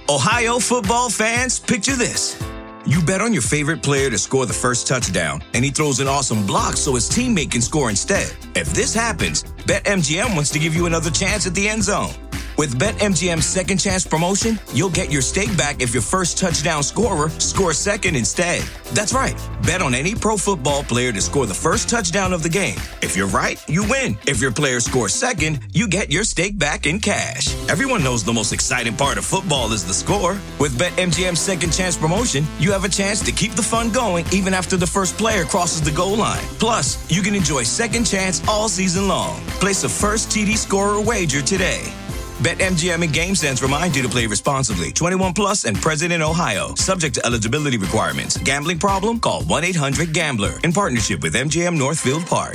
Ohio football fans, picture this. You bet on your favorite player to score the first touchdown, and he throws an awesome block so his teammate can score instead. If this happens, BetMGM wants to give you another chance at the end zone. With BetMGM's second chance promotion, you'll get your stake back if your first touchdown scorer scores second instead. That's right. Bet on any pro football player to score the first touchdown of the game. If you're right, you win. If your player scores second, you get your stake back in cash. Everyone knows the most exciting part of football is the score. With BetMGM's second chance promotion, you have a chance to keep the fun going even after the first player crosses the goal line. Plus, you can enjoy second chance all season long. Place a first TD scorer wager today. BetMGM and GameSense remind you to play responsibly. 21 plus and present in Ohio. Subject to eligibility requirements. Gambling problem? Call 1-800-GAMBLER. In partnership with MGM Northfield Park.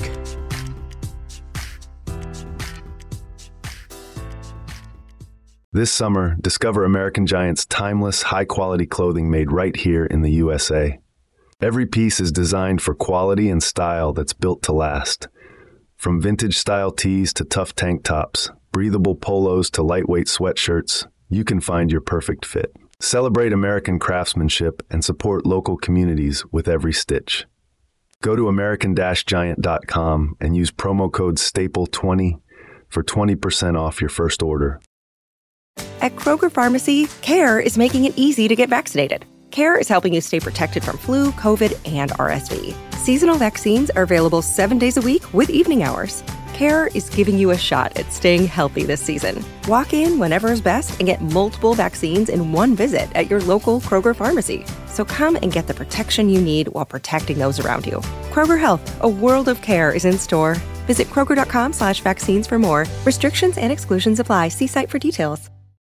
This summer, discover American Giant's timeless, high-quality clothing made right here in the USA. Every piece is designed for quality and style that's built to last. From vintage-style tees to tough tank tops, breathable polos to lightweight sweatshirts, you can find your perfect fit. Celebrate American craftsmanship and support local communities with every stitch. Go to american-giant.com and use promo code STAPLE20 for 20% off your first order. At Kroger Pharmacy, CARE is making it easy to get vaccinated. CARE is helping you stay protected from flu, COVID, and RSV. Seasonal vaccines are available 7 days a week with evening hours. CARE is giving you a shot at staying healthy this season. Walk in whenever is best and get multiple vaccines in one visit at your local Kroger pharmacy. So come and get the protection you need while protecting those around you. Kroger Health, a world of care is in store. Visit Kroger.com/vaccines for more. Restrictions and exclusions apply. See site for details.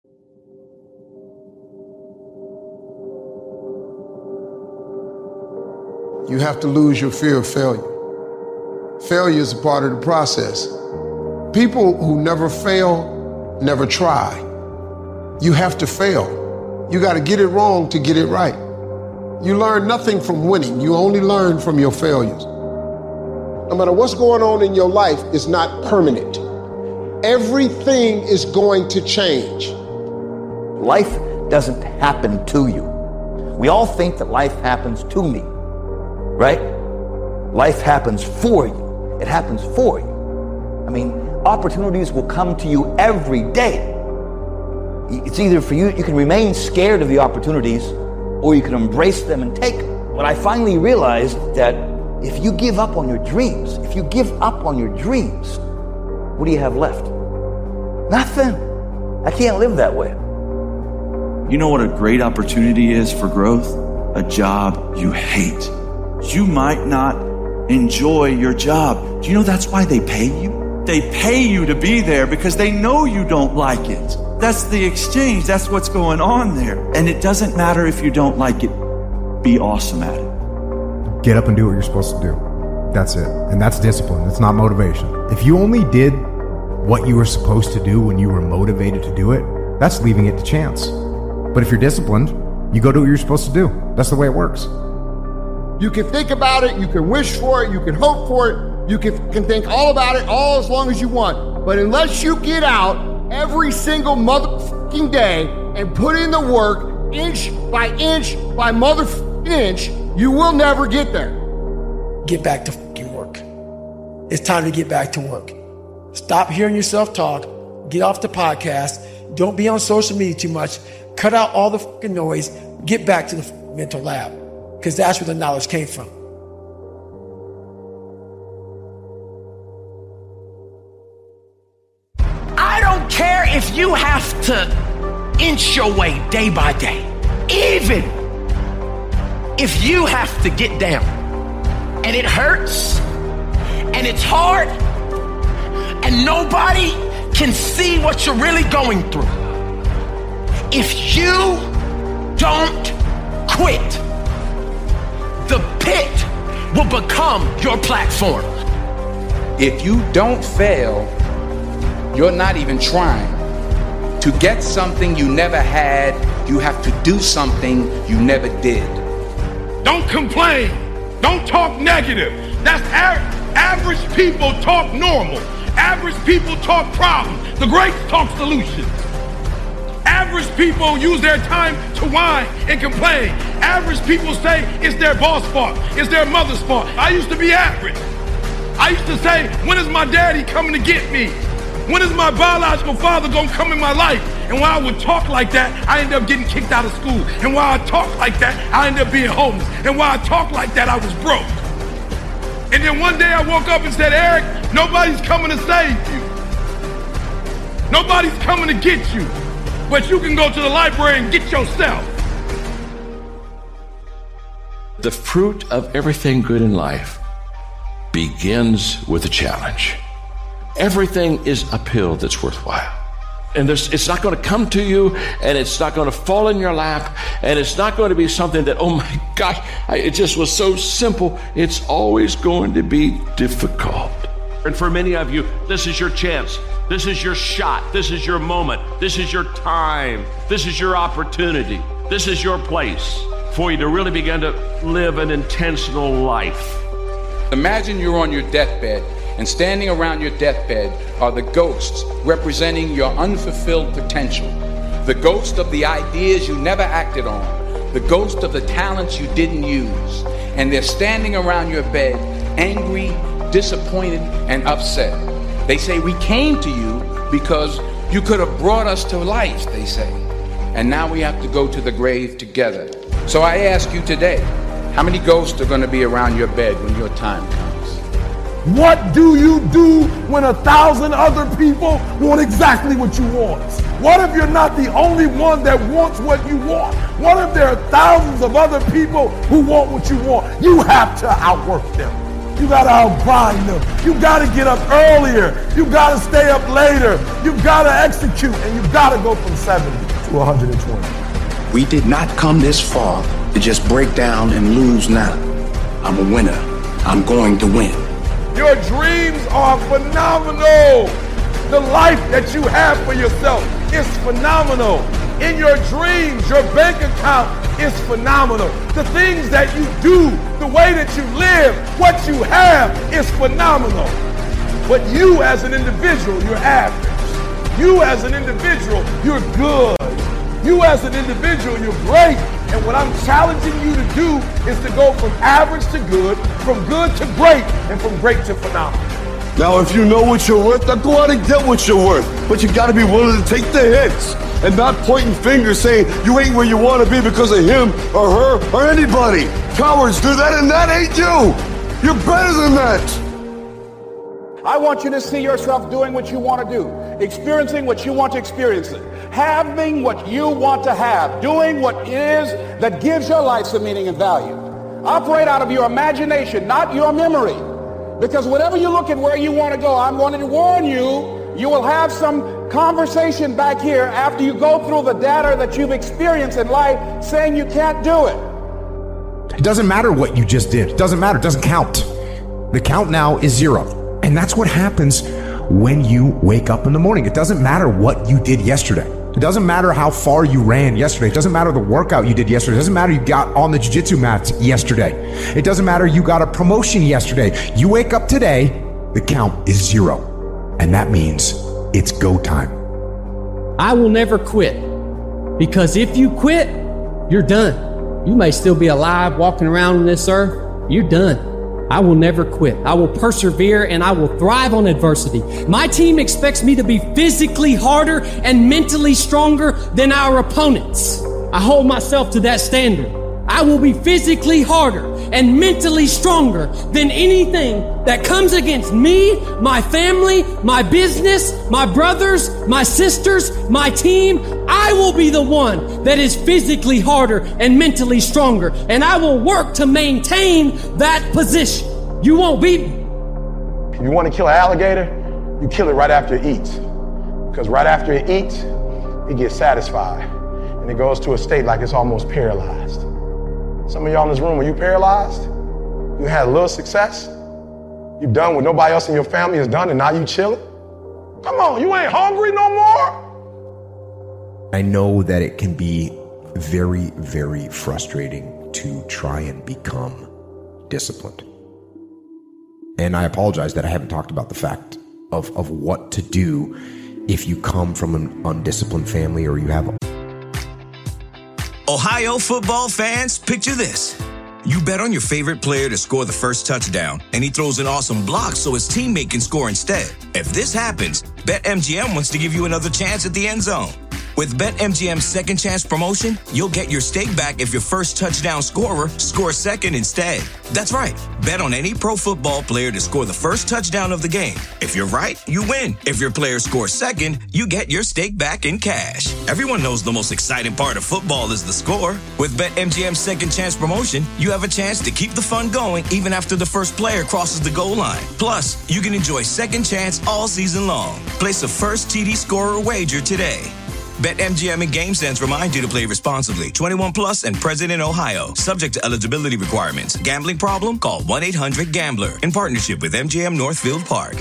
You have to lose your fear of failure. Failure is a part of the process. People who never fail, never try. You have to fail. You got to get it wrong to get it right. You learn nothing from winning. You only learn from your failures. No matter what's going on in your life, it's not permanent. Everything is going to change. Life doesn't happen to you. We all think that life happens to me, right? Life happens for you. It happens for you. I mean, opportunities will come to you every day. It's either for you, you can remain scared of the opportunities, or you can embrace them and take them. But I finally realized that if you give up on your dreams, what do you have left? Nothing. I can't live that way. You know what a great opportunity is for growth? A job you hate. You might not enjoy your job. Do you know that's why they pay you? They pay you to be there because they know you don't like it. That's the exchange. That's what's going on there. And it doesn't matter if you don't like it. Be awesome at it. Get up and do what you're supposed to do. That's it. And that's discipline. It's not motivation. If you only did what you were supposed to do when you were motivated to do it, that's leaving it to chance. But if you're disciplined, you go do what you're supposed to do. That's the way it works. You can think about it, you can wish for it, you can hope for it, you can think all about it all as long as you want. But unless you get out every single motherfucking day and put in the work, inch by motherfucking inch, you will never get there. Get back to fucking work. It's time to get back to work. Stop hearing yourself talk. Get off the podcast. Don't be on social media too much. Cut out all the fucking noise. Get back to the mental lab. Because that's where the knowledge came from. I don't care if you have to inch your way day by day. Even if you have to get down and it hurts and it's hard and nobody can see what you're really going through. If you don't quit, the pit will become your platform. If you don't fail, you're not even trying. To get something you never had, you have to do something you never did. Don't complain. Don't talk negative. That's average people talk normal. Average people talk problems. The greats talk solutions. Average people use their time to whine and complain. Average people say it's their boss' fault, it's their mother's fault. I used to be average. I used to say, when is my daddy coming to get me? When is my biological father gonna come in my life? And while I would talk like that, I ended up getting kicked out of school. And while I talked like that, I ended up being homeless. And while I talked like that, I was broke. And then one day I woke up and said, Eric, nobody's coming to save you. Nobody's coming to get you. But you can go to the library and get yourself. The fruit of everything good in life begins with a challenge. Everything is uphill that's worthwhile. And it's not going to come to you, and it's not going to fall in your lap, and it's not going to be something that, oh my gosh, it just was so simple. It's always going to be difficult. And for many of you, this is your chance. This is your shot. This is your moment. This is your time. This is your opportunity. This is your place for you to really begin to live an intentional life. Imagine you're on your deathbed, and standing around your deathbed are the ghosts representing your unfulfilled potential. The ghost of the ideas you never acted on. The ghost of the talents you didn't use. And they're standing around your bed, angry, disappointed, and upset. They say, we came to you because you could have brought us to life, they say. And now we have to go to the grave together. So I ask you today, how many ghosts are going to be around your bed when your time comes? What do you do when 1,000 other people want exactly what you want? What if you're not the only one that wants what you want? What if there are thousands of other people who want what you want? You have to outwork them. You got to outgrind them. You got to get up earlier. You got to stay up later. You got to execute, and you got to go from 70 to 120. We did not come this far to just break down and lose now. I'm a winner. I'm going to win. Your dreams are phenomenal. The life that you have for yourself is phenomenal. In your dreams, your bank account is phenomenal. The things that you do, the way that you live, what you have is phenomenal. But you as an individual, you're average. You as an individual, you're good. You as an individual, you're great. And what I'm challenging you to do is to go from average to good, from good to great, and from great to phenomenal. Now, if you know what you're worth, then go out and get what you're worth. But you got to be willing to take the hits and not pointing fingers saying you ain't where you want to be because of him or her or anybody. Cowards do that, and that ain't you. You're better than that. I want you to see yourself doing what you want to do, experiencing what you want to experience, having what you want to have, doing what it is that gives your life some meaning and value. Operate out of your imagination, not your memory. Because whatever you look at where you want to go, I'm going to warn you, you will have some conversation back here after you go through the data that you've experienced in life saying you can't do it. It doesn't matter what you just did. It doesn't matter. It doesn't count. The count now is 0. And that's what happens when you wake up in the morning. It doesn't matter what you did yesterday. It doesn't matter how far you ran yesterday. It doesn't matter the workout you did yesterday. It doesn't matter you got on the jiu-jitsu mats yesterday. It doesn't matter you got a promotion yesterday. You wake up today, the count is 0. And that means it's go time. I will never quit, because if you quit, you're done. You may still be alive walking around on this earth. You're done. I will never quit. I will persevere, and I will thrive on adversity. My team expects me to be physically harder and mentally stronger than our opponents. I hold myself to that standard. I will be physically harder and mentally stronger than anything that comes against me, my family, my business, my brothers, my sisters, my team. I will be the one that is physically harder and mentally stronger, and I will work to maintain that position. You won't beat me. If you want to kill an alligator, you kill it right after it eats. Because right after it eats, it gets satisfied, and it goes to a state like it's almost paralyzed. Some of y'all in this room, were you paralyzed? You had a little success? You've done what nobody else in your family has done, and now you chilling? Come on, you ain't hungry no more? I know that it can be very, very frustrating to try and become disciplined. And I apologize that I haven't talked about the fact of what to do if you come from an undisciplined family or you have Ohio football fans, picture this. You bet on your favorite player to score the first touchdown, and he throws an awesome block so his teammate can score instead. If this happens, BetMGM wants to give you another chance at the end zone. With BetMGM's second chance promotion, you'll get your stake back if your first touchdown scorer scores second instead. That's right. Bet on any pro football player to score the first touchdown of the game. If you're right, you win. If your player scores second, you get your stake back in cash. Everyone knows the most exciting part of football is the score. With BetMGM's second chance promotion, you have a chance to keep the fun going even after the first player crosses the goal line. Plus, you can enjoy second chance all season long. Place a first TD scorer wager today. BetMGM and GameSense remind you to play responsibly. 21 plus and present in Ohio. Subject to eligibility requirements. Gambling problem? Call 1-800-GAMBLER. In partnership with MGM Northfield Park.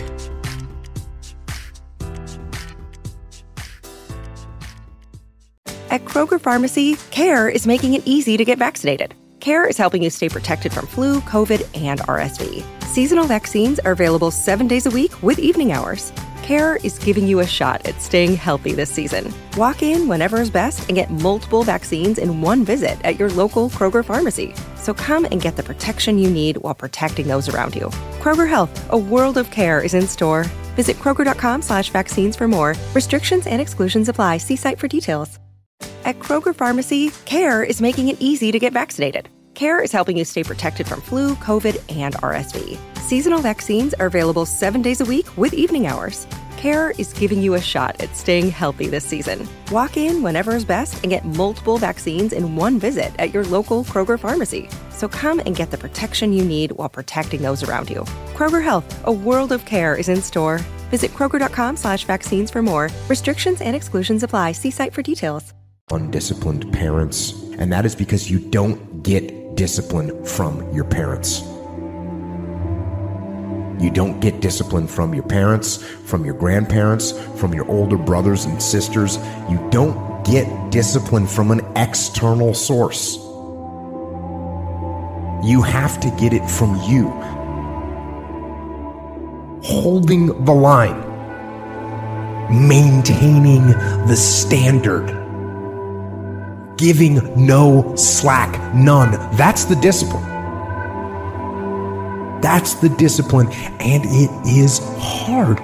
At Kroger Pharmacy, CARE is making it easy to get vaccinated. CARE is helping you stay protected from flu, COVID, and RSV. Seasonal vaccines are available 7 days a week with evening hours. CARE is giving you a shot at staying healthy this season. Walk in whenever is best and get multiple vaccines in one visit at your local Kroger pharmacy. So come and get the protection you need while protecting those around you. Kroger Health, a world of care is in store. Visit Kroger.com/vaccines for more. Restrictions and exclusions apply. See site for details. At Kroger Pharmacy, CARE is making it easy to get vaccinated. CARE is helping you stay protected from flu, COVID, and RSV. Seasonal vaccines are available 7 days a week with evening hours. CARE is giving you a shot at staying healthy this season. Walk in whenever is best and get multiple vaccines in one visit at your local Kroger pharmacy. So come and get the protection you need while protecting those around you. Kroger Health, a world of care is in store. Visit Kroger.com/vaccines for more. Restrictions and exclusions apply. See site for details. Undisciplined parents, and that is because you don't get discipline from your parents. You don't get discipline from your parents, from your grandparents, from your older brothers and sisters. You don't get discipline from an external source. You have to get it from you. Holding the line, maintaining the standard, giving no slack, none. That's the discipline. That's the discipline, and it is hard.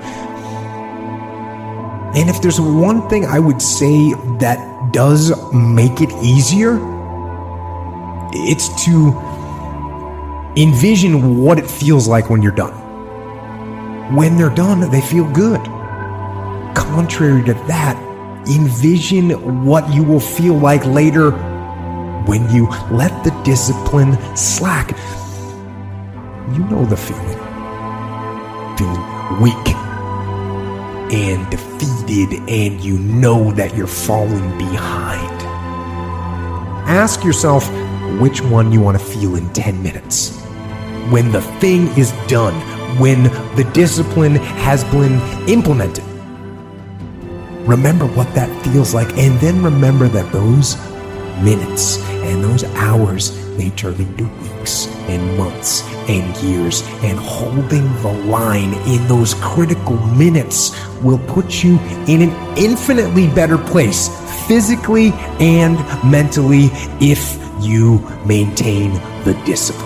And if there's one thing I would say that does make it easier, it's to envision what it feels like when you're done. When they're done, they feel good. Contrary to that, envision what you will feel like later when you let the discipline slack. You know the feeling. Feeling weak and defeated, and you know that you're falling behind. Ask yourself which one you want to feel in 10 minutes. When the thing is done, when the discipline has been implemented. Remember what that feels like, and then remember that those minutes and those hours may turn into weeks and months and years, and holding the line in those critical minutes will put you in an infinitely better place, physically and mentally, if you maintain the discipline.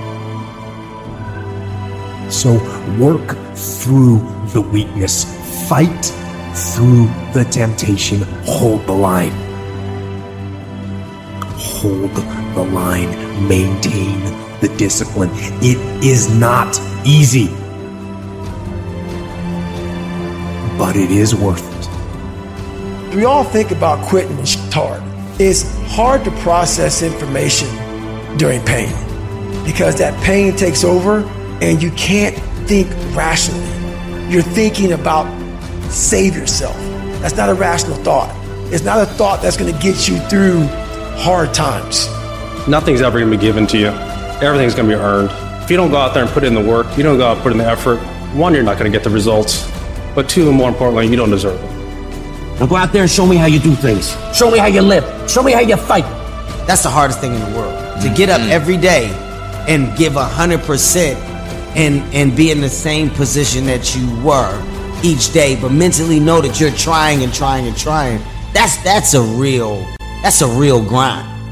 So work through the weakness, fight through the temptation, hold the line. Hold the line, maintain the discipline. It is not easy, but it is worth it. We all think about quitting and shit's hard. It's hard to process information during pain because that pain takes over and you can't think rationally. You're thinking about save yourself. That's not a rational thought. It's not a thought that's going to get you through hard times. Nothing's ever going to be given to you. Everything's going to be earned. If you don't go out there and put in the work, you don't go out and put in the effort, one, you're not going to get the results. But two, and more importantly, you don't deserve it. Now go out there and show me how you do things. Show me how you live. Show me how you fight. That's the hardest thing in the world. To get up every day and give 100% and be in the same position that you were each day, but mentally know that you're trying and trying and trying. That's a real grind.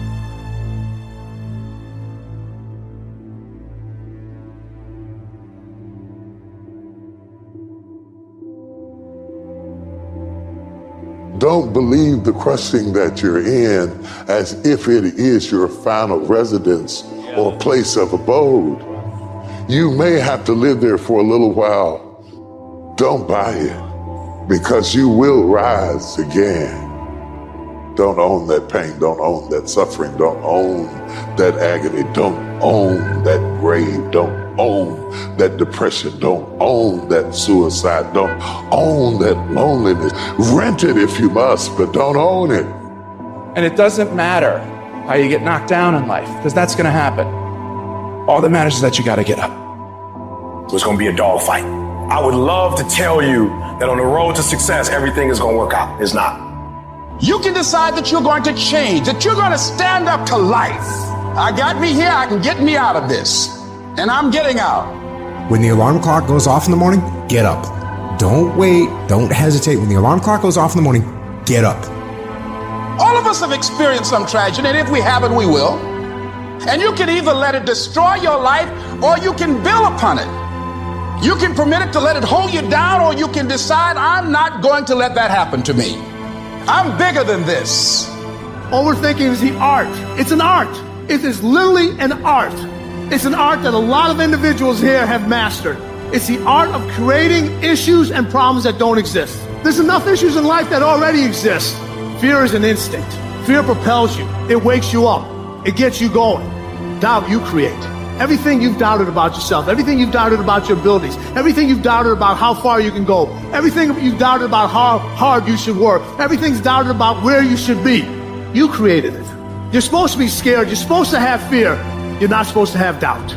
Don't believe the crushing that you're in as if it is your final residence or place of abode. You may have to live there for a little while. Don't buy it, because you will rise again. Don't own that pain. Don't own that suffering. Don't own that agony. Don't own that grave. Don't own that depression. Don't own that suicide. Don't own that loneliness. Rent it if you must, but don't own it. And it doesn't matter how you get knocked down in life, because that's going to happen. All that matters is that you got to get up. It's going to be a dogfight. I would love to tell you that on the road to success, everything is going to work out. It's not. You can decide that you're going to change, that you're going to stand up to life. I got me here, I can get me out of this. And I'm getting out. When the alarm clock goes off in the morning, get up. Don't wait. Don't hesitate. When the alarm clock goes off in the morning, get up. All of us have experienced some tragedy, and if we haven't, we will. And you can either let it destroy your life, or you can build upon it. You can permit it to let it hold you down, or you can decide, I'm not going to let that happen to me. I'm bigger than this. Overthinking is the art. It's an art. It is literally an art. It's an art that a lot of individuals here have mastered. It's the art of creating issues and problems that don't exist. There's enough issues in life that already exist. Fear is an instinct. Fear propels you. It wakes you up. It gets you going. Doubt you create. Everything you've doubted about yourself, everything you've doubted about your abilities, everything you've doubted about how far you can go, everything you've doubted about how hard you should work, everything's doubted about where you should be. You created it. You're supposed to be scared. You're supposed to have fear. You're not supposed to have doubt.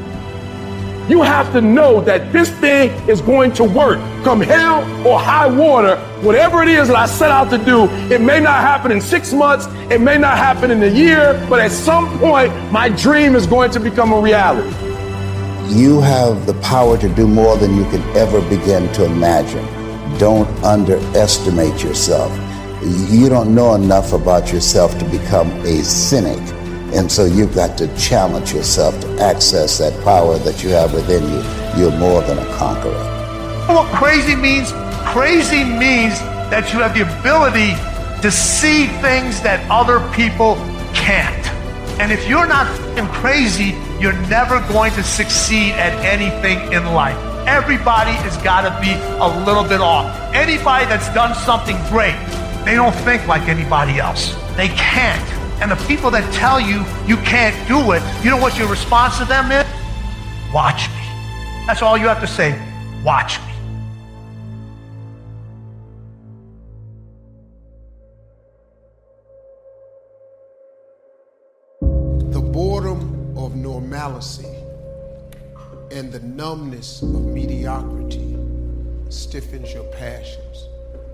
You have to know that this thing is going to work. Come hell or high water, whatever it is that I set out to do, it may not happen in 6 months, it may not happen in a year, but at some point, my dream is going to become a reality. You have the power to do more than you can ever begin to imagine. Don't underestimate yourself. You don't know enough about yourself to become a cynic. And so you've got to challenge yourself to access that power that you have within you. You're more than a conqueror. What crazy means? Crazy means that you have the ability to see things that other people can't. And if you're not crazy, you're never going to succeed at anything in life. Everybody has got to be a little bit off. Anybody that's done something great, they don't think like anybody else. They can't. And the people that tell you you can't do it, you know what your response to them is? Watch me. That's all you have to say. Watch me. The boredom of normalcy and the numbness of mediocrity stiffens your passions.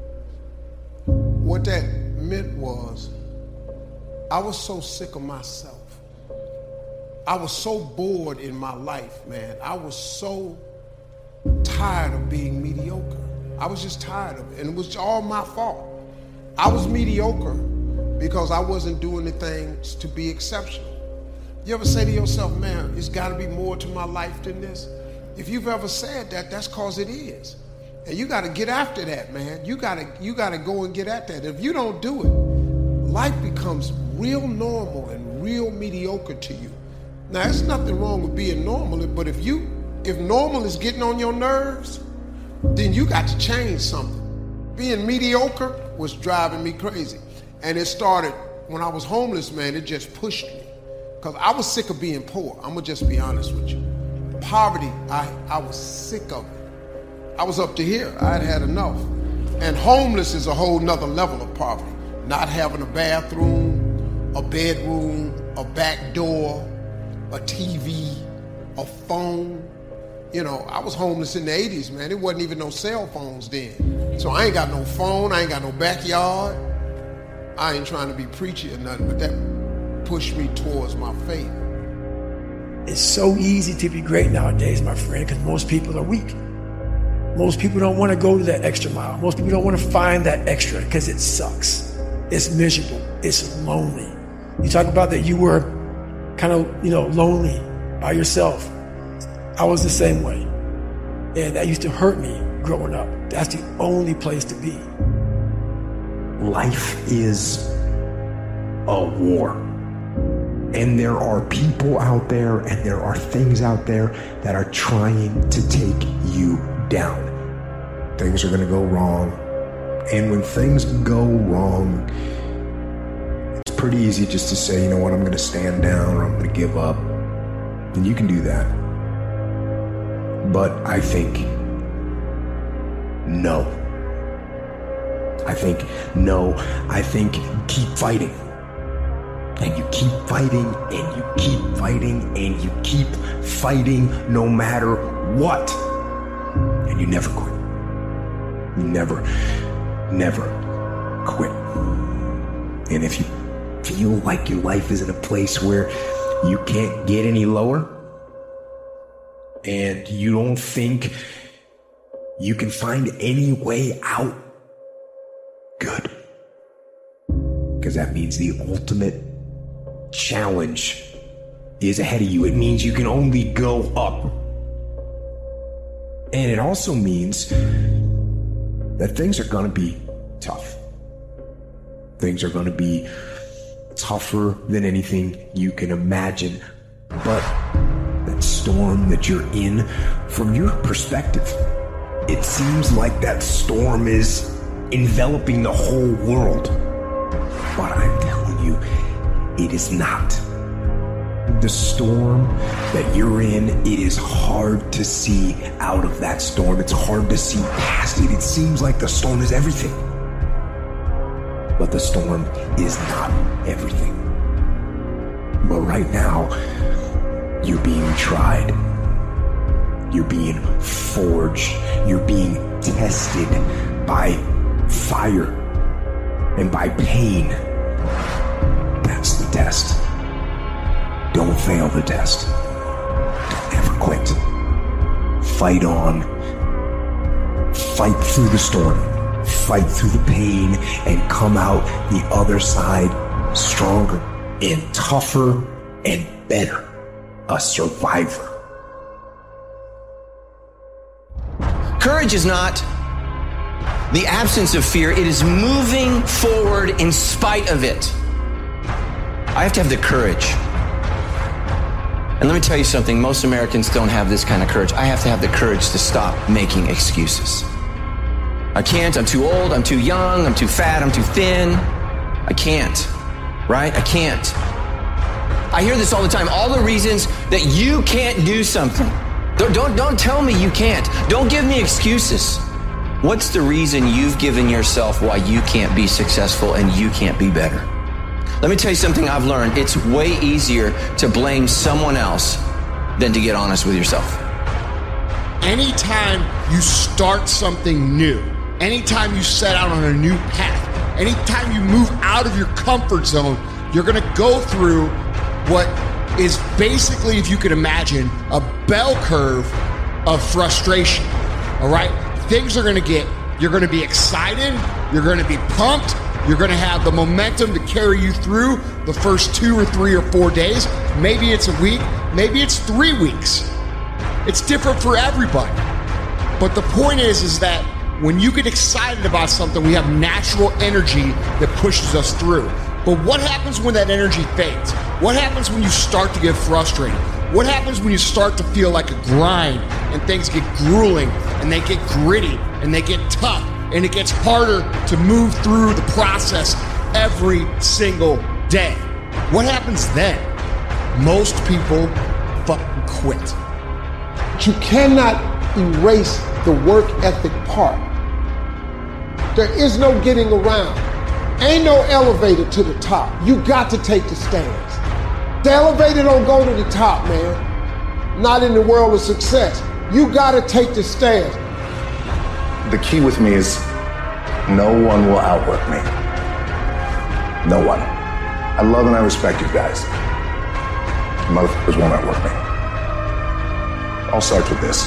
What that meant was, I was so sick of myself. I was so bored in my life, man. I was so tired of being mediocre. I was just tired of it, and it was all my fault. I was mediocre because I wasn't doing the things to be exceptional. You ever say to yourself, man, it's got to be more to my life than this? If you've ever said that, that's because it is. And you got to get after that, man. You got to go and get at that. If you don't do it, life becomes real normal and real mediocre to you. Now, there's nothing wrong with being normal, but if normal is getting on your nerves, then you got to change something. Being mediocre was driving me crazy. And it started when I was homeless, man. It just pushed me. Because I was sick of being poor. I'm going to just be honest with you. Poverty, I was sick of it. I was up to here. I had enough. And homeless is a whole nother level of poverty. Not having a bathroom, a bedroom, a back door, a TV, a phone. You know, I was homeless in the 80s, man. There wasn't even no cell phones then. So I ain't got no phone, I ain't got no backyard. I ain't trying to be preachy or nothing, but that pushed me towards my faith. It's so easy to be great nowadays, my friend, because most people are weak. Most people don't want to go to that extra mile. Most people don't want to find that extra because it sucks. It's miserable. It's lonely. You talk about that you were kind of, lonely by yourself. I was the same way. And that used to hurt me growing up. That's the only place to be. life is a war. And there are people out there and there are things out there that are trying to take you down. Things are going to go wrong. And when things go wrong, it's pretty easy just to say, you know what, I'm going to stand down or I'm going to give up. And you can do that. But I think no. I think keep fighting. And you keep fighting, and you keep fighting, and you keep fighting no matter what. And you never quit. You never quit. And if you feel like your life is in a place where you can't get any lower, and you don't think you can find any way out, good. Because that means the ultimate challenge is ahead of you. It means you can only go up. And it also means that things are going to be tough. Things are going to be tougher than anything you can imagine. But that storm that you're in, from your perspective, it seems like that storm is enveloping the whole world. But I'm telling you, it is not. The storm that you're in, it is hard to see out of that storm. It's hard to see past it. It seems like the storm is everything. But the storm is not everything. But right now, you're being tried. You're being forged. You're being tested by fire and by pain. That's the test. Don't fail the test. Don't ever quit. Fight on. Fight through the storm. Fight through the pain and come out the other side stronger and tougher and better. A survivor. Courage is not the absence of fear. It is moving forward in spite of it. I have to have the courage. And let me tell you something, most Americans don't have this kind of courage. I have to have the courage to stop making excuses. I can't, I'm too old, I'm too young, I'm too fat, I'm too thin. I can't, right? I can't. I hear this all the time, all the reasons that you can't do something. Don't tell me you can't. Don't give me excuses. What's the reason you've given yourself why you can't be successful and you can't be better? Let me tell you something I've learned. It's way easier to blame someone else than to get honest with yourself. Anytime you start something new, anytime you set out on a new path, anytime you move out of your comfort zone, you're going to go through what is basically, if you could imagine, a bell curve of frustration. All right? Things are going to get, you're going to be excited, you're going to be pumped, you're going to have the momentum to carry you through the first 2 or 3 or 4 days. Maybe it's a week, maybe it's 3 weeks. It's different for everybody. But the point is that when you get excited about something, we have natural energy that pushes us through. But what happens when that energy fades? What happens when you start to get frustrated? What happens when you start to feel like a grind and things get grueling and they get gritty and they get tough and it gets harder to move through the process every single day? What happens then? Most people fucking quit. You cannot erase the work ethic part. There is no getting around. Ain't no elevator to the top. You got to take the stairs. The elevator don't go to the top, man. Not in the world of success. You got to take the stairs. The key with me is no one will outwork me. No one. I love and I respect you guys. Motherfuckers won't outwork me. All starts with this.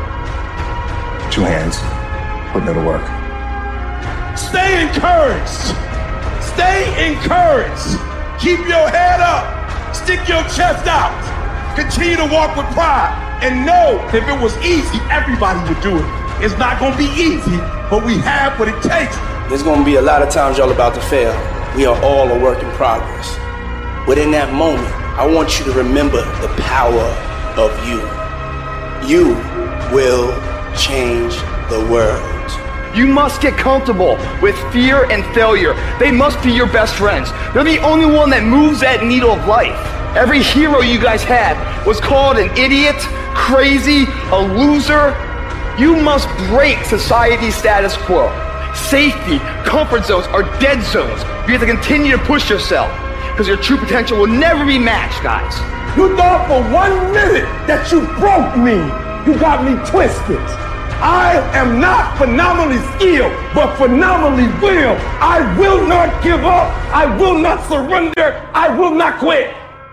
2 hands, putting it to work. Stay encouraged. Stay encouraged. Keep your head up. Stick your chest out. Continue to walk with pride. And know if it was easy, everybody would do it. It's not going to be easy, but we have what it takes There's gonna be a lot of times y'all about to fail. We are all a work in progress. But in that moment, I want you to remember the power of you. You will change the world. You must get comfortable with fear and failure. They must be your best friends. They're the only one that moves that needle of life. Every hero you guys had was called an idiot, crazy, a loser. You must break society's status quo. Safety, comfort zones are dead zones. You have to continue to push yourself because your true potential will never be matched, guys. You thought for 1 minute that you broke me. You got me twisted. I am not phenomenally skilled, but phenomenally will. I will not give up. I will not surrender. I will not quit.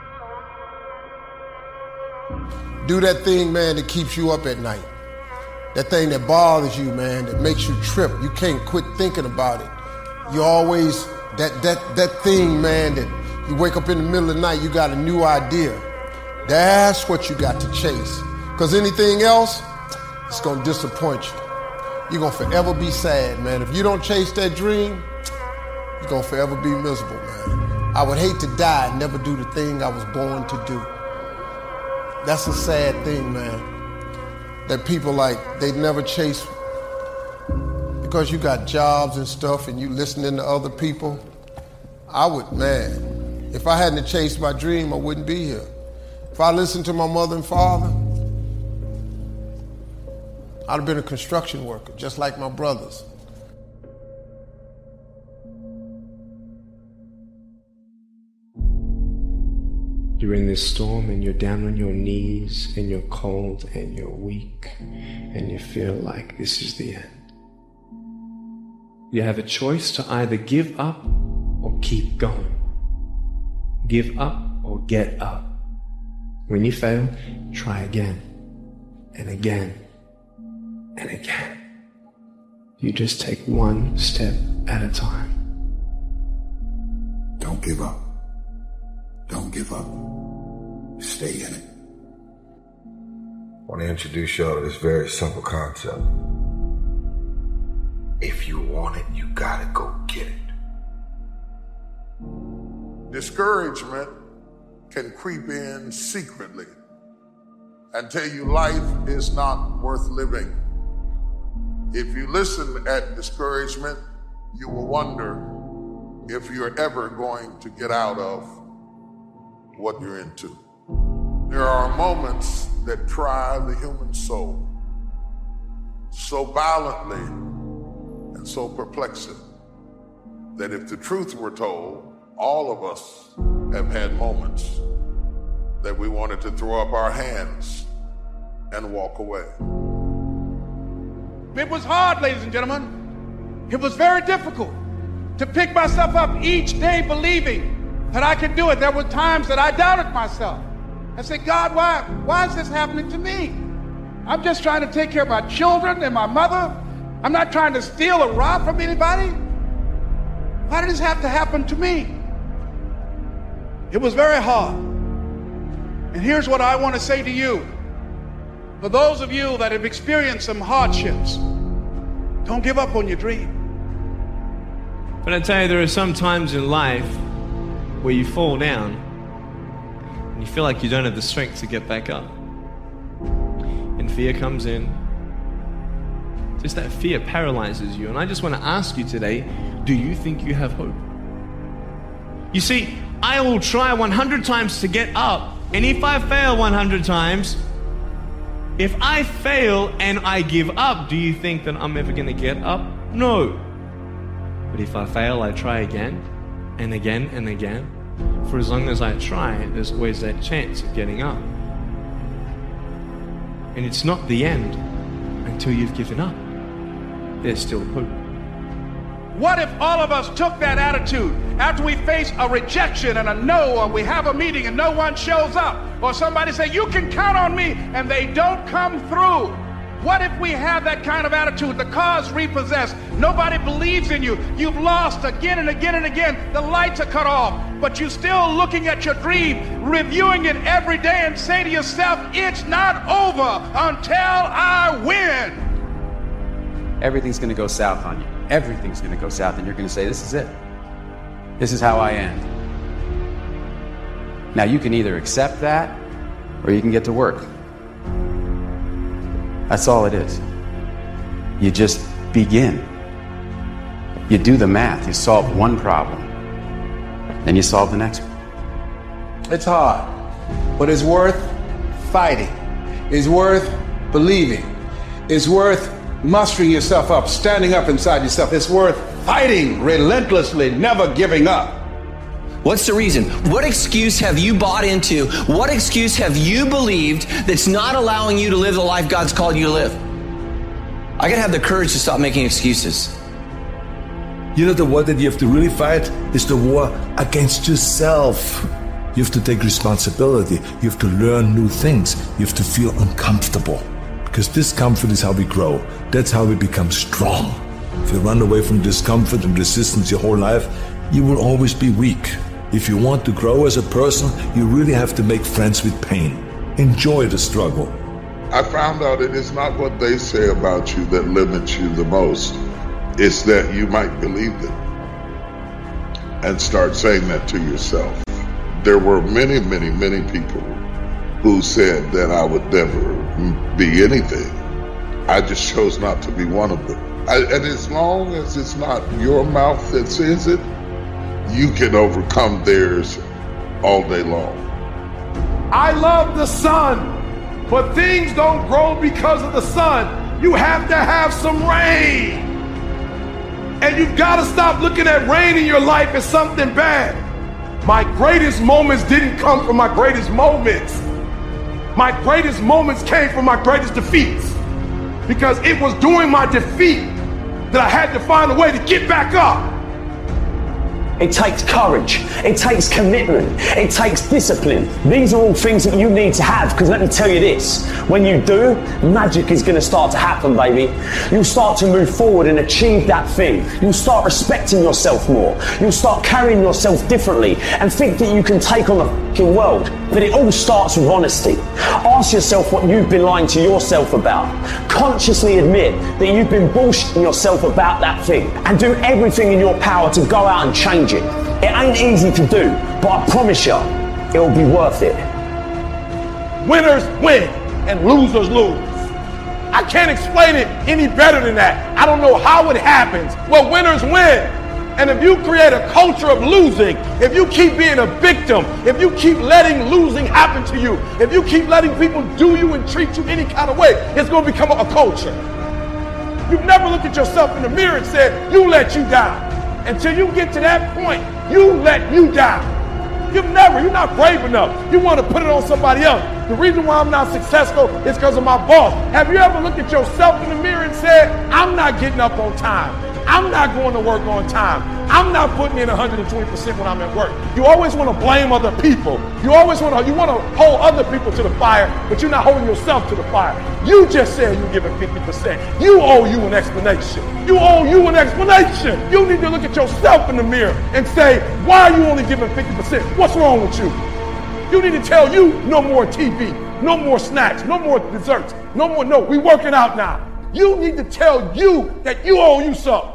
Do that thing, man, that keeps you up at night. That thing that bothers you, man, that makes you trip. You can't quit thinking about it. You always, that thing, man, that you wake up in the middle of the night, you got a new idea. That's what you got to chase. Because anything else, it's gonna disappoint you. You're gonna forever be sad, man. If you don't chase that dream, you're gonna forever be miserable, man. I would hate to die and never do the thing I was born to do. That's a sad thing, man. That people they never chase because you got jobs and stuff and you listening to other people. If I hadn't chased my dream, I wouldn't be here. If I listened to my mother and father, I'd have been a construction worker, just like my brothers. You're in this storm and you're down on your knees and you're cold and you're weak and you feel like this is the end. You have a choice to either give up or keep going. Give up or get up. When you fail, try again and again and again. You just take one step at a time. Don't give up. Don't give up. Stay in it. I want to introduce y'all to this very simple concept. If you want it, you gotta go get it. Discouragement can creep in secretly and tell you life is not worth living. If you listen at discouragement, you will wonder if you're ever going to get out of what you're into. There are moments that try the human soul so violently and so perplexing that if the truth were told, all of us have had moments that we wanted to throw up our hands and walk away. It was hard, ladies and gentlemen. It was very difficult to pick myself up each day believing that I could do it. There were times that I doubted myself. I said, God, why is this happening to me? I'm just trying to take care of my children and my mother. I'm not trying to steal or rob from anybody. Why did this have to happen to me? It was very hard. And here's what I want to say to you. For those of you that have experienced some hardships, don't give up on your dream. But I tell you, there are some times in life where you fall down and you feel like you don't have the strength to get back up. And fear comes in. Just that fear paralyzes you. And I just want to ask you today, do you think you have hope? You see, I will try 100 times to get up, and if I fail 100 times, if I fail and I give up, do you think that I'm ever going to get up? No. But if I fail, I try again and again and again. For as long as I try, there's always that chance of getting up. And it's not the end until you've given up. There's still hope. What if all of us took that attitude after we face a rejection and a no, or we have a meeting and no one shows up, or somebody say, you can count on me, and they don't come through? What if we have that kind of attitude? The car's repossessed. Nobody believes in you. You've lost again and again and again. The lights are cut off, but you're still looking at your dream, reviewing it every day, and say to yourself, it's not over until I win. Everything's going to go south on you. everything's going to go south, and you're going to say, this is it. This is how I end. Now, you can either accept that, or you can get to work. That's all it is. You just begin. You do the math. You solve one problem. Then you solve the next one. It's hard, but it's worth fighting. It's worth believing. It's worth mustering yourself up, standing up inside yourself. It's worth fighting relentlessly, never giving up. What's the reason? What excuse have you bought into? What excuse have you believed that's not allowing you to live the life God's called you to live? I gotta have the courage to stop making excuses. You know, the war that you have to really fight is the war against yourself. You have to take responsibility. You have to learn new things. You have to feel uncomfortable. Because discomfort is how we grow. That's how we become strong. If you run away from discomfort and resistance your whole life, you will always be weak. If you want to grow as a person, you really have to make friends with pain. Enjoy the struggle. I found out it is not what they say about you that limits you the most. It's that you might believe it and start saying that to yourself. There were many, many, many people who said that I would never be anything. I just chose not to be one of them. And as long as it's not your mouth that says it, you can overcome theirs all day long. I love the sun, but things don't grow because of the sun. You have to have some rain. And you've got to stop looking at rain in your life as something bad. My greatest moments didn't come from my greatest moments. My greatest moments came from my greatest defeats. Because it was during my defeat that I had to find a way to get back up. It takes courage, it takes commitment, it takes discipline. These are all things that you need to have, because let me tell you this, when you do, magic is going to start to happen, baby. You'll start to move forward and achieve that thing. You'll start respecting yourself more. You'll start carrying yourself differently and think that you can take on the fucking world. But it all starts with honesty. Ask yourself what you've been lying to yourself about. Consciously admit that you've been bullshitting yourself about that thing, and do everything in your power to go out and change it. It ain't easy to do, but I promise you, it'll be worth it. Winners win and losers lose. I can't explain it any better than that. I don't know how it happens. Well, winners win. And if you create a culture of losing, if you keep being a victim, if you keep letting losing happen to you, if you keep letting people do you and treat you any kind of way, it's going to become a culture. You've never looked at yourself in the mirror and said, you let you down. Until you get to that point, you let you down. You're not brave enough. You want to put it on somebody else. The reason why I'm not successful is because of my boss. Have you ever looked at yourself in the mirror and said, I'm not getting up on time. I'm not going to work on time. I'm not putting in 120% when I'm at work. You always want to blame other people. You want to hold other people to the fire, but you're not holding yourself to the fire. You just said you're giving 50%. You owe you an explanation. You owe you an explanation. You need to look at yourself in the mirror and say, why are you only giving 50%? What's wrong with you? You need to tell you no more TV, no more snacks, no more desserts, no, we working out now. You need to tell you that you owe you something.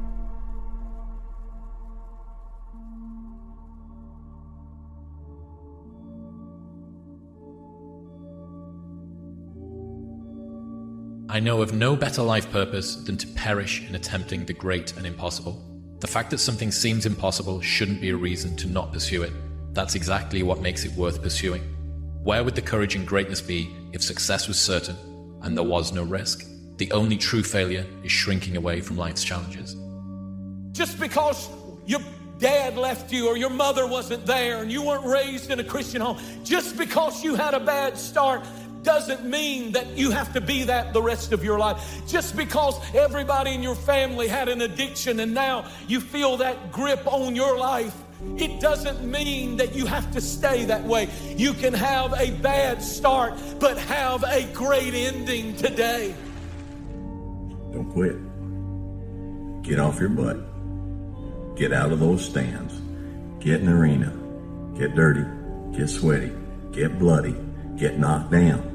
I know of no better life purpose than to perish in attempting the great and impossible. The fact that something seems impossible shouldn't be a reason to not pursue it. That's exactly what makes it worth pursuing. Where would the courage and greatness be if success was certain and there was no risk? The only true failure is shrinking away from life's challenges. Just because your dad left you or your mother wasn't there and you weren't raised in a Christian home, just because you had a bad start doesn't mean that you have to be that the rest of your life. Just because everybody in your family had an addiction and now you feel that grip on your life, it doesn't mean that you have to stay that way. You can have a bad start, but have a great ending today. Don't quit. Get off your butt. Get out of those stands. Get in the arena. Get dirty. Get sweaty. Get bloody. Get knocked down.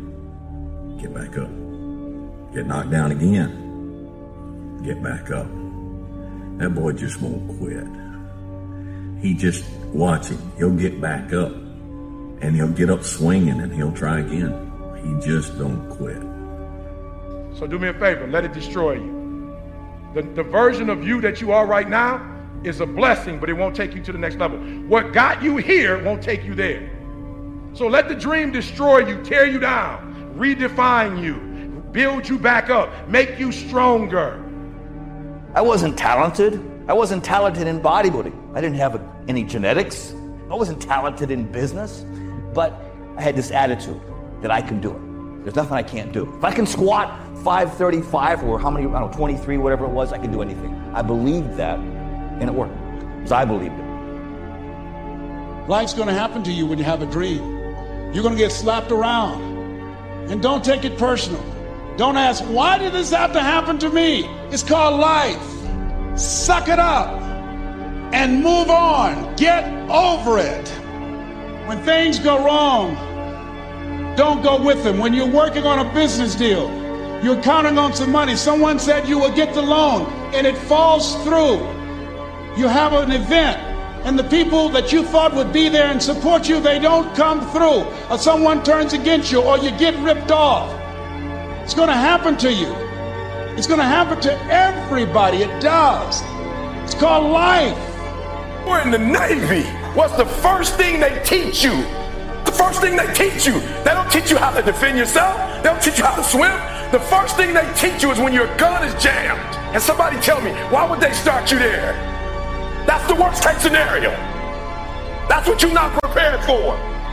Get back up. Get knocked down again. Get back up. That boy just won't quit. He just, watch him. He'll get back up. And he'll get up swinging and he'll try again. He just don't quit. So do me a favor, let it destroy you. The version of you that you are right now is a blessing, but it won't take you to the next level. What got you here won't take you there. So let the dream destroy you, tear you down, redefine you, build you back up, make you stronger. I wasn't talented. I wasn't talented in bodybuilding. I didn't have any genetics. I wasn't talented in business, but I had this attitude that I can do it. There's nothing I can't do. If I can squat 535 or how many, 23, whatever it was, I can do anything. I believed that, and it worked, because I believed it. Life's going to happen to you when you have a dream. You're going to get slapped around. And don't take it personal. Don't ask, why did this have to happen to me? It's called life. Suck it up and move on. Get over it. When things go wrong, don't go with them. When you're working on a business deal, you're counting on some money. Someone said you will get the loan and it falls through. You have an event and the people that you thought would be there and support you, they don't come through. Or someone turns against you or you get ripped off. It's going to happen to you. It's going to happen to everybody. It does. It's called life. We're in the Navy. What's the first thing they teach you? The first thing they teach you. They don't teach you how to defend yourself. They don't teach you how to swim. The first thing they teach you is when your gun is jammed. And somebody tell me, why would they start you there? That's the worst case scenario. That's what you're not prepared for.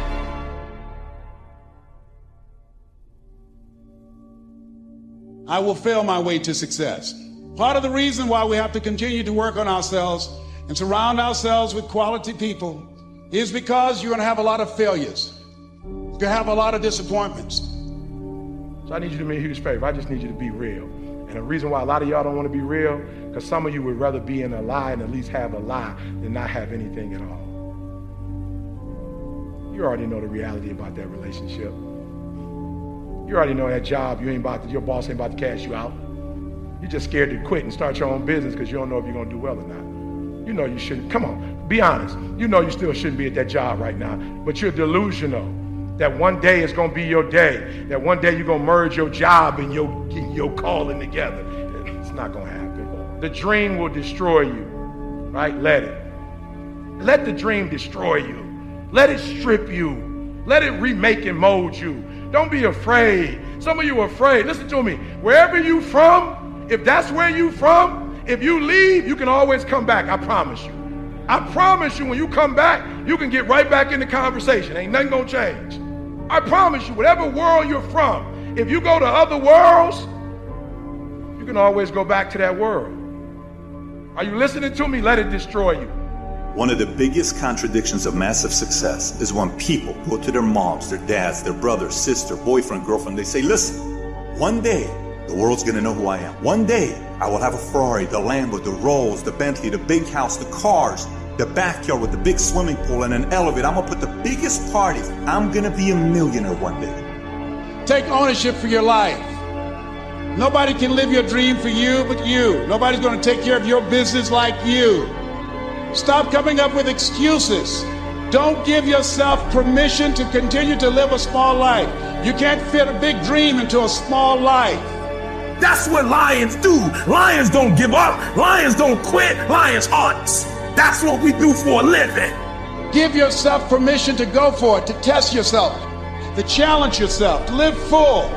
I will fail my way to success. Part of the reason why we have to continue to work on ourselves and surround ourselves with quality people is because you're going to have a lot of failures. You're going to have a lot of disappointments. So I need you to do me a huge favor. I just need you to be real. And the reason why a lot of y'all don't want to be real, because some of you would rather be in a lie and at least have a lie than not have anything at all. You already know the reality about that relationship. You already know that job, your boss ain't about to cash you out. You're just scared to quit and start your own business because you don't know if you're going to do well or not. You know you shouldn't. Come on, be honest. You know you still shouldn't be at that job right now, but you're delusional that one day is going to be your day, that one day you're going to merge your job and your calling together. It's not going to happen. The dream will destroy you, right? Let it. Let the dream destroy you. Let it strip you. Let it remake and mold you. Don't be afraid. Some of you are afraid. Listen to me. Wherever you from, if that's where you from, if you leave, you can always come back. I promise you. I promise you, when you come back, you can get right back in the conversation. Ain't nothing gonna change. I promise you, whatever world you're from, if you go to other worlds, you can always go back to that world. Are you listening to me? Let it destroy you. One of the biggest contradictions of massive success is when people go to their moms, their dads, their brother, sister, boyfriend, girlfriend, they say, listen, one day the world's gonna know who I am. One day I will have a Ferrari, the Lambo, the Rolls, the Bentley, the big house, the cars, the backyard with the big swimming pool and an elevator. I'm gonna put the biggest parties. I'm gonna be a millionaire one day. Take ownership for your life. Nobody can live your dream for you but you. Nobody's gonna take care of your business like you. Stop coming up with excuses. Don't give yourself permission to continue to live a small life. You can't fit a big dream into a small life. That's what lions do. Lions don't give up. Lions don't quit. Lions hunt. That's what we do for a living. Give yourself permission to go for it, to test yourself, to challenge yourself, to live full.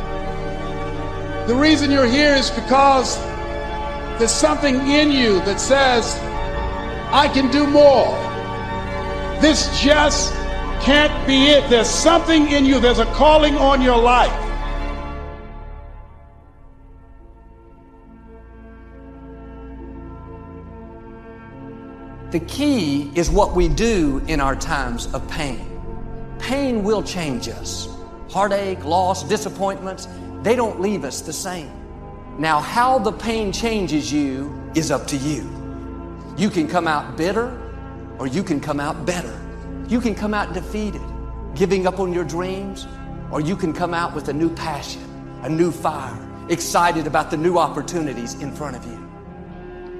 The reason you're here is because there's something in you that says, I can do more. This just can't be it. There's something in you. There's a calling on your life. The key is what we do in our times of pain. Pain will change us. Heartache, loss, disappointments, they don't leave us the same. Now, how the pain changes you is up to you. You can come out bitter, or you can come out better. You can come out defeated, giving up on your dreams, or you can come out with a new passion, a new fire, excited about the new opportunities in front of you.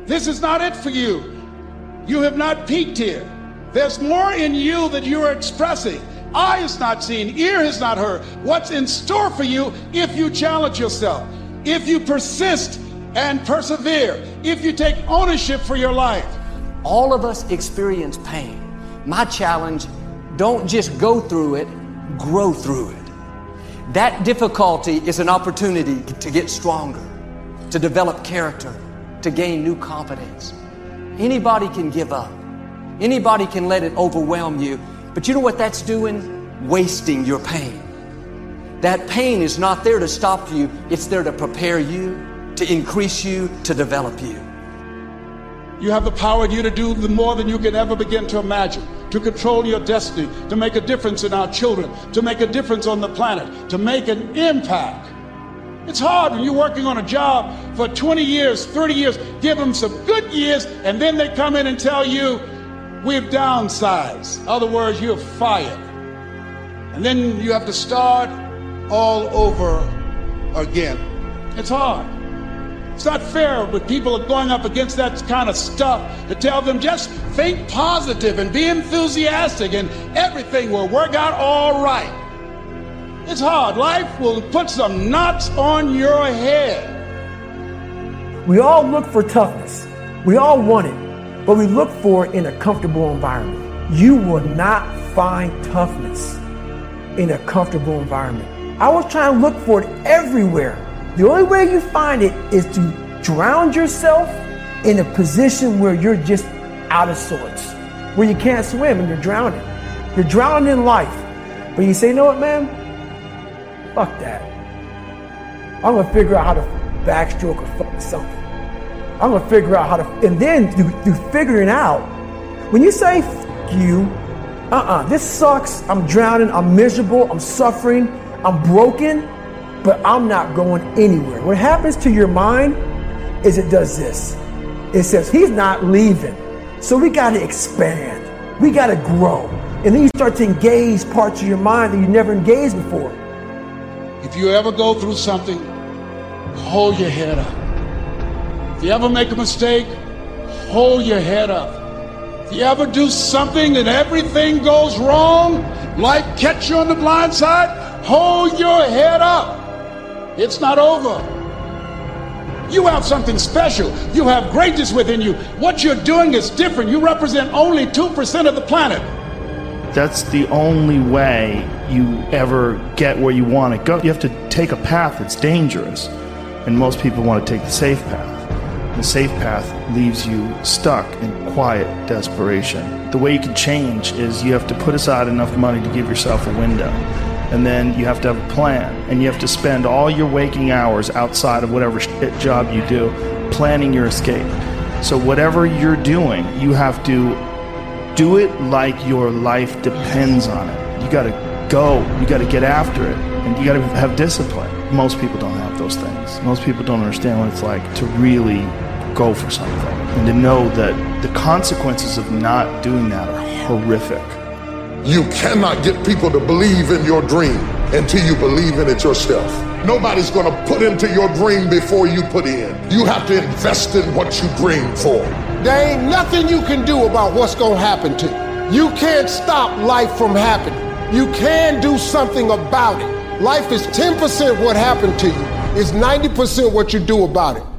This is not it for you. You have not peaked here. There's more in you that you are expressing. Eye has not seen, ear has not heard what's in store for you if you challenge yourself, if you persist and persevere, if you take ownership for your life. All of us experience pain. My challenge, don't just go through it, grow through it. That difficulty is an opportunity to get stronger, to develop character, to gain new confidence. Anybody can give up. Anybody can let it overwhelm you. But you know what that's doing? Wasting your pain. That pain is not there to stop you. It's there to prepare you, to increase you, to develop you. You have the power in you to do more than you can ever begin to imagine, to control your destiny, to make a difference in our children, to make a difference on the planet, to make an impact. It's hard when you're working on a job for 20 years, 30 years, give them some good years, and then they come in and tell you, we've downsized. In other words, you're fired. And then you have to start all over again. It's hard. It's not fair when people are going up against that kind of stuff to tell them just think positive and be enthusiastic and everything will work out all right. It's hard. Life will put some knots on your head. We all look for toughness. We all want it, but we look for it in a comfortable environment. You will not find toughness in a comfortable environment. I was trying to look for it everywhere. The only way you find it is to drown yourself in a position where you're just out of sorts, where you can't swim and you're drowning. You're drowning in life. But you say, you know what, man? Fuck that. I'm going to figure out how to backstroke or fuck something. I'm going to figure out how to, and then through figuring out, when you say, fuck you, this sucks, I'm drowning, I'm miserable, I'm suffering, I'm broken, but I'm not going anywhere. What happens to your mind is it does this. It says, he's not leaving. So we got to expand. We got to grow. And then you start to engage parts of your mind that you never engaged before. If you ever go through something, hold your head up. If you ever make a mistake, hold your head up. If you ever do something and everything goes wrong, like catch you on the blind side, hold your head up. It's not over. You have something special. You have greatness within you. What you're doing is different. You represent only 2% of the planet. That's the only way you ever get where you want to go. You have to take a path that's dangerous, and most people want to take the safe path. The safe path leaves you stuck in quiet desperation. The way you can change is you have to put aside enough money to give yourself a window. And then you have to have a plan, and you have to spend all your waking hours outside of whatever shit job you do planning your escape. So whatever you're doing, you have to do it like your life depends on it. You gotta go, you gotta get after it, and you gotta have discipline. Most people don't have those things. Most people don't understand what it's like to really go for something, and to know that the consequences of not doing that are horrific. You cannot get people to believe in your dream until you believe in it yourself. Nobody's going to put into your dream before you put in. You have to invest in what you dream for. There ain't nothing you can do about what's going to happen to you. You can't stop life from happening. You can do something about it. Life is 10% what happened to you. It's 90% what you do about it.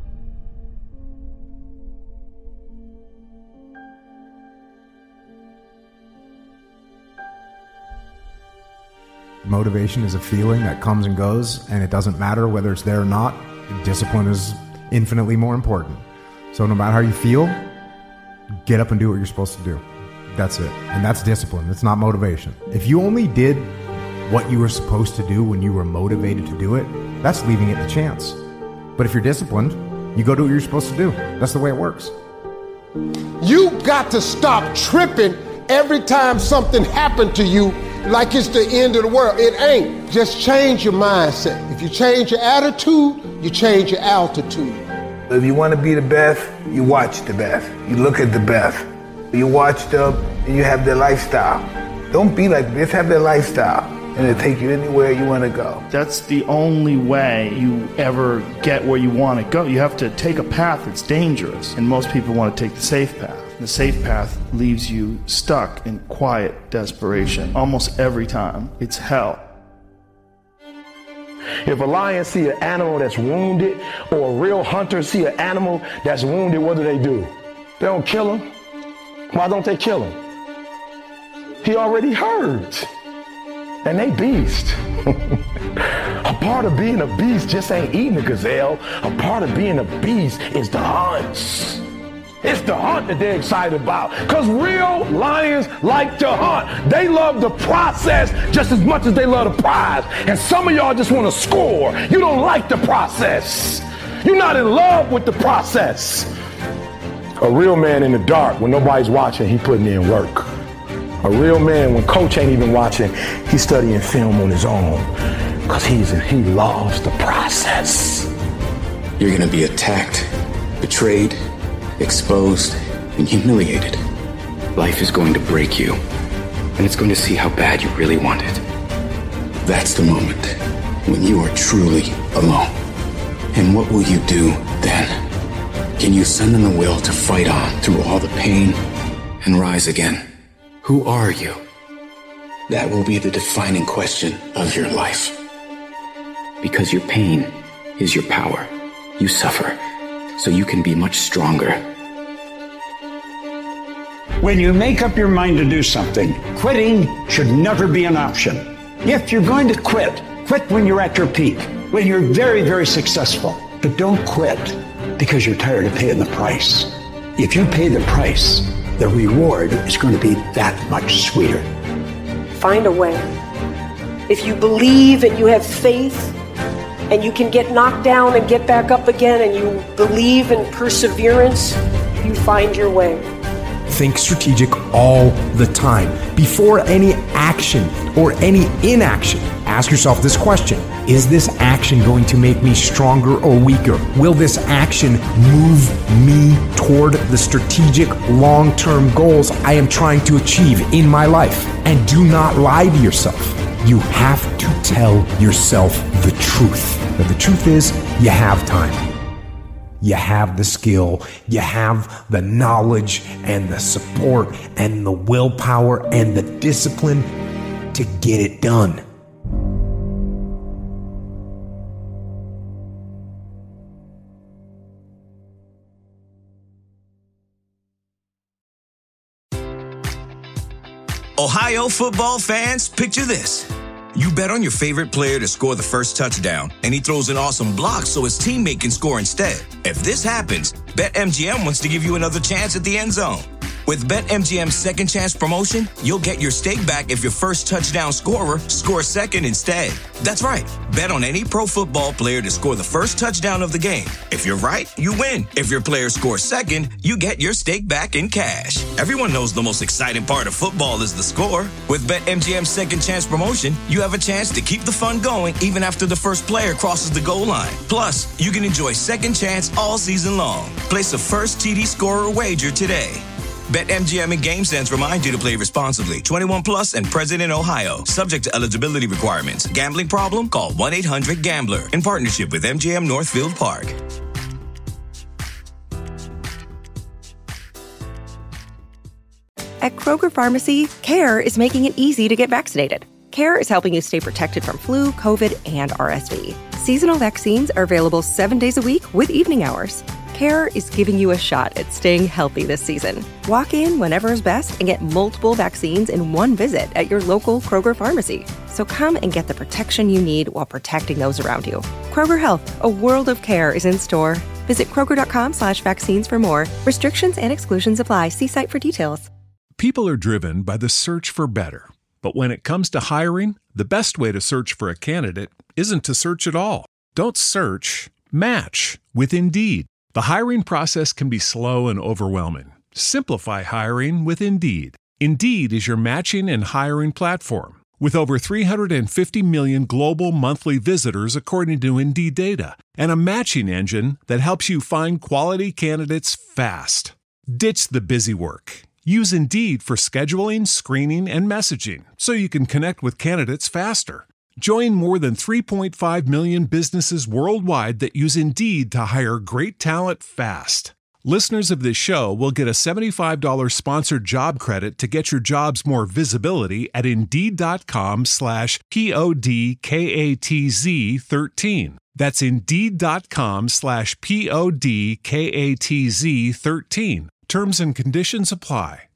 Motivation is a feeling that comes and goes, and it doesn't matter whether it's there or not. Discipline is infinitely more important. So no matter how you feel, get up and do what you're supposed to do. That's it. And that's discipline. It's not motivation. If you only did what you were supposed to do when you were motivated to do it, that's leaving it to chance. But if you're disciplined, you go do what you're supposed to do. That's the way it works. You got to stop tripping every time something happened to you like it's the end of the world. It ain't. Just change your mindset. If you change your attitude, you change your altitude. If you want to be the best, you watch the best. You look at the best. You watch them and you have their lifestyle. Don't be like this, have their lifestyle. and it'll take you anywhere you want to go. That's the only way you ever get where you want to go. You have to take a path that's dangerous, and most people want to take the safe path. The safe path leaves you stuck in quiet desperation. Almost every time, it's hell. If a lion see an animal that's wounded, or a real hunter see an animal that's wounded, what do? They don't kill him. Why don't they kill him? He already hurt. And they beast. A part of being a beast just ain't eating a gazelle. A part of being a beast is the hunts. It's the hunt that they're excited about. Because real lions like to hunt. They love the process just as much as they love the prize. And some of y'all just want to score. You don't like the process. You're not in love with the process. A real man in the dark, when nobody's watching, he putting in work. A real man, when coach ain't even watching, he's studying film on his own. Because he loves the process. You're going to be attacked, betrayed, exposed, and humiliated. Life is going to break you, and it's going to see how bad you really want it. That's the moment when you are truly alone. And what will you do then? Can you summon the will to fight on through all the pain and rise again? Who are you? That will be the defining question of your life. Because your pain is your power. You suffer, so you can be much stronger. When you make up your mind to do something, quitting should never be an option. If you're going to quit when you're at your peak, when you're very, very successful. But don't quit because you're tired of paying the price. If you pay the price, the reward is going to be that much sweeter. Find a way. If you believe and you have faith and you can get knocked down and get back up again and you believe in perseverance, you find your way. Think strategic all the time. Before any action or any inaction, ask yourself this question. Is this action going to make me stronger or weaker? Will this action move me toward the strategic long-term goals I am trying to achieve in my life? And do not lie to yourself. You have to tell yourself the truth. And the truth is, you have time. You have the skill, you have the knowledge and the support and the willpower and the discipline to get it done. Ohio football fans, picture this. You bet on your favorite player to score the first touchdown, and he throws an awesome block so his teammate can score instead. If this happens, BetMGM wants to give you another chance at the end zone. With BetMGM's second chance promotion, you'll get your stake back if your first touchdown scorer scores second instead. That's right. Bet on any pro football player to score the first touchdown of the game. If you're right, you win. If your player scores second, you get your stake back in cash. Everyone knows the most exciting part of football is the score. With BetMGM's second chance promotion, you have a chance to keep the fun going even after the first player crosses the goal line. Plus, you can enjoy second chance all season long. Place a first TD scorer wager today. BetMGM and GameSense remind you to play responsibly. 21 plus and present in Ohio. Subject to eligibility requirements. Gambling problem? Call 1-800-GAMBLER. In partnership with MGM Northfield Park. At Kroger Pharmacy, CARE is making it easy to get vaccinated. CARE is helping you stay protected from flu, COVID, and RSV. Seasonal vaccines are available 7 days a week with evening hours. CARE is giving you a shot at staying healthy this season. Walk in whenever is best and get multiple vaccines in one visit at your local Kroger pharmacy. So come and get the protection you need while protecting those around you. Kroger Health, a world of care is in store. Visit Kroger.com/vaccines for more. Restrictions and exclusions apply. See site for details. People are driven by the search for better. But when it comes to hiring, the best way to search for a candidate isn't to search at all. Don't search, match with Indeed. The hiring process can be slow and overwhelming. Simplify hiring with Indeed. Indeed is your matching and hiring platform. With over 350 million global monthly visitors according to Indeed data, and a matching engine that helps you find quality candidates fast. Ditch the busy work. Use Indeed for scheduling, screening, and messaging so you can connect with candidates faster. Join more than 3.5 million businesses worldwide that use Indeed to hire great talent fast. Listeners of this show will get a $75 sponsored job credit to get your jobs more visibility at Indeed.com/PODKATZ13. That's Indeed.com/PODKATZ13. Terms and conditions apply.